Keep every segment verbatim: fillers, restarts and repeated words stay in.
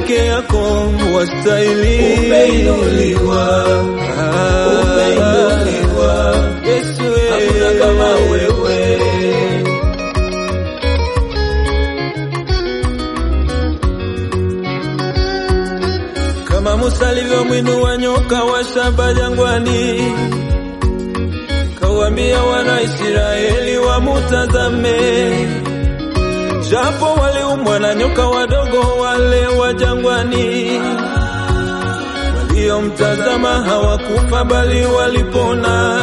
peke yako wastahili. Umeinuliwa, umeinuliwa Yesu, hakuna kama wewe. Kama Musa alivyomwinua nyoka wa shaba jangwani, kawaambia wana Israeli wamutazame, japo waliumwa na nyoka wadogo wale wa jangwani, waliomtazama hawakufa bali walipona.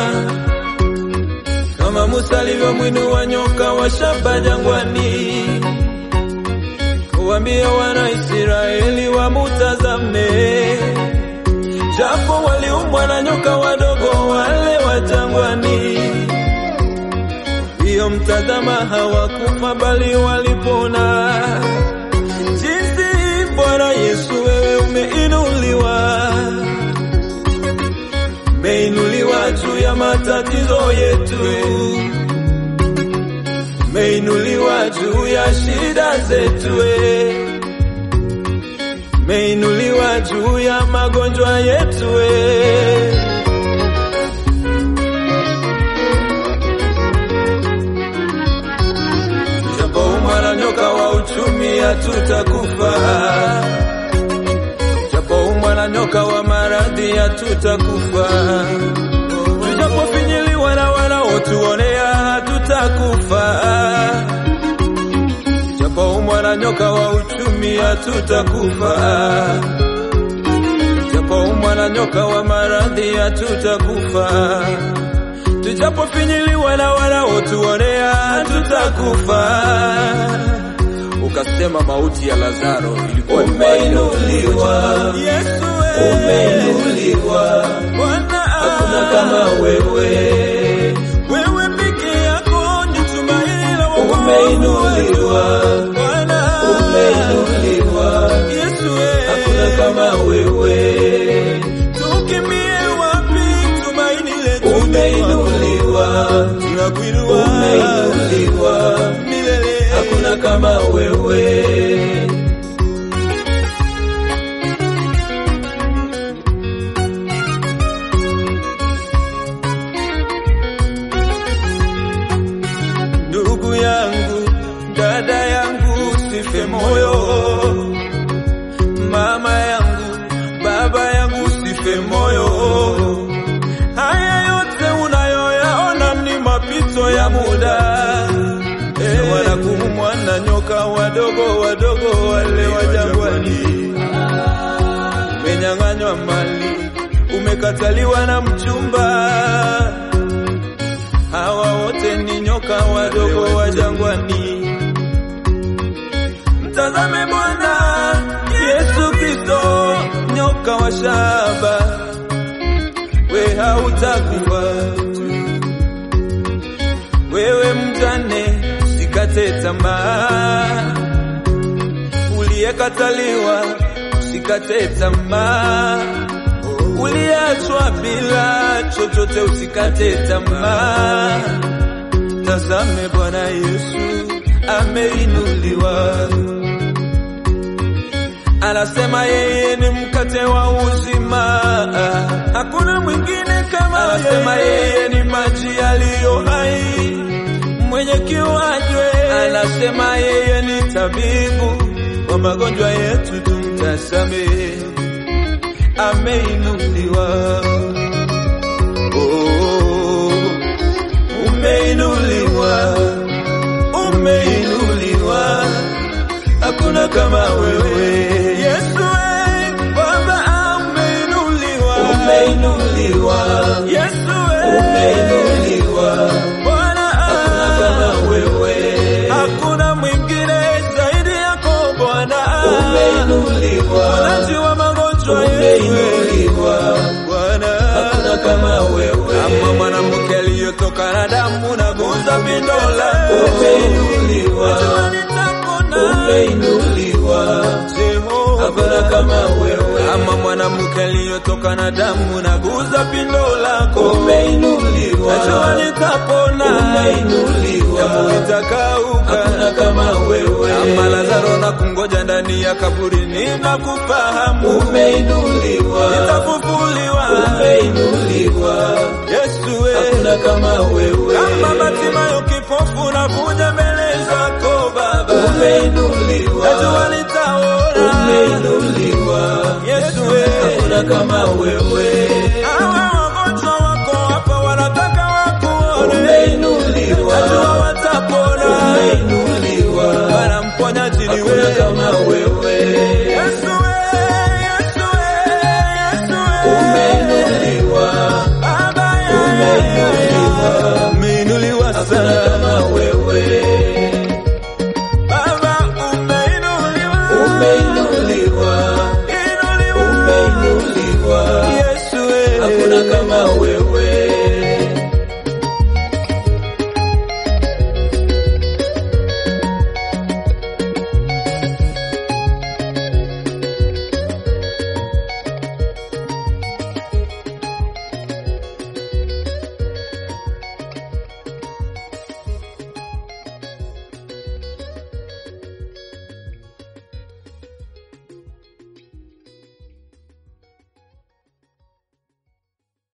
Kama Musa alivyomwinua nyoka wa shaba jangwani, kawaambia wana Israeli wamutazame, japo waliumwa na nyoka wadogo wale wa jangwani, waliomtazama hawakufa bali walipona. Jinsi Bwana Yesu wewe umeinuliwa, umeinuliwa juu ya matatizo yetu, umeinuliwa juu ya shida zetu, umeinuliwa juu ya magonjwa yetu. Japo umwana nyoka wa uchumi hatutakufa, japo umwana nyoka wa maradhi hatutakufa, tujapofinyiliwa na wanaotuonea hatutakufa, japo umwana nyoka wa uchumi hatutakufa, japo umwana nyoka wa maradhi hatutakufa, tujapofinyiliwa na wanaotuonea hatutakufa. Ukasema mauti ya Lazaro ilikuwa Umeinuliwa, Yesu, umeinuliwa Bwana, hakuna kama wewe. wewe peke yako ni tumaini la wokovu. Umeinuliwa, Bwana, umeinuliwa Yesu, hakuna kama wewe. tukimbie wapi tumaini letu? Umeinuliwa, Tunakuinua umeinuliwa milele, hakuna kama wewe. Ndugu yangu, dada yangu, usife moyo. Mama yangu, baba yangu, usife moyo. Haya yote unayoyaona ni mapito ya muda. Eh, wanakuumwa na nyoka wadogo wadogo wale wa jangwani. Umenyang'anywa mali, umekataliwa na mchumba. Hawa wote ni nyoka wadogo wa jangwani. Mtazame Bwana Yesu Kristo, nyoka wa shaba, we hautakufa. Wewe mjane, usikate tamaa, uliyekataliwa usikate tamaa, uliachwa bila chochote usikate tamaa. Tazame Bwana Yesu ameinuliwa, anasema yeye ni mkate wa uzima, hakuna mwingine kama yeye. Anasema yeye ni maji yaliyo hai, mwenye kiu anywe. Anasema yeye ni tabibu wa magonjwa yetu, tumtazame, ameinuliwa. Oh, umeinuliwa, umeinuliwa, hakuna kama wewe. Yesu, Baba, umeinuliwa, Umeinuliwa, Yesu, umeinuliwa Bwana, hakuna kama wewe. hakuna mwingine zaidi yako Bwana. Umeinuliwa, Unajua magonjwa yetu umeinuliwa Bwana, hakuna kama wewe. kama mwanamke aliyotoka na damu na guza pindo lako. Umeinuliwa, Najua nitapona. umeinuliwa Jehova, hakuna kama wewe. kama mwanamke aliyotoka na damu na guza pindo lako. Umeinuliwa, Najua nitapona. umeinuliwa Damu itakauka. hakuna kama wewe. Kama Lazaro na kungoja pamoja ndani ya kaburi, ninakufahamu. Umeinuliwa, nitafufuliwa. Umeinuliwa, Yesu we, hakuna kama wewe. Kama Bartimayo kipofu nakuja mbele zako Baba. Umeinuliwa, najua nitaona. Umeinuliwa, Yesu we, hakuna kama wewe. hawa wagonjwa wako hapa wanataka wakuone. Umeinuliwa, najua watapona. Umeinuliwa, Bwana mponyaji ni hakuna wewe. kama wewe. Yesu we, Yesu we, Yesu we. Umeinuliwa, Baba ya, ya, ya, ya. Umeinuliwa hakuna sana. kama wewe.